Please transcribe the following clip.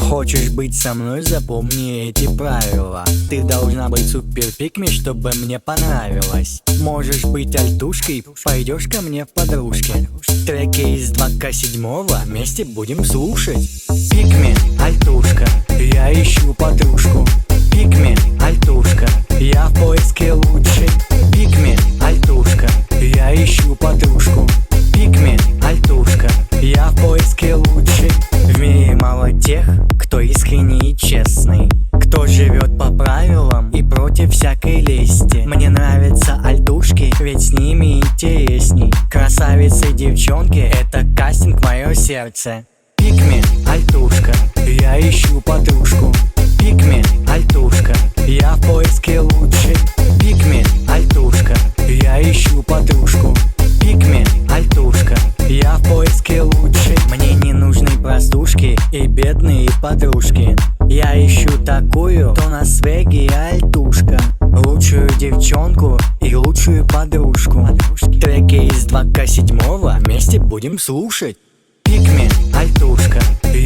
Хочешь быть со мной, запомни эти правила. Ты должна быть супер пикми, чтобы мне понравилось. Можешь быть альтушкой, пойдешь ко мне в подружки. Треки из 2К7 вместе будем слушать. Пикми, альтушка, я ищу подружку. Пикми, альтушка, я в поиске лучшей. Пикми, альтушка, я ищу подружку. Пикми, альтушка, я в поиске лучшей. В мире мало тех, кто искренний и честный, кто живет по правилам и против всякой лести. Мне нравятся альтушки, ведь с ними интересней. Красавицы, девчонки, это кастинг в мое сердце. Пикми, альтушка, я ищу подружку. Пикми, альтушка, я в поиске лучшей. Пикми, альтушка, я ищу подружку. Пикми, альтушка, я в поиске лучшей. Мне не нужны простушки и бедные подружки. Я ищу такую, кто на свеге альтушка. Лучшую девчонку и лучшую подружку. Треки из 2К7 вместе будем слушать. Пикми, альтушка,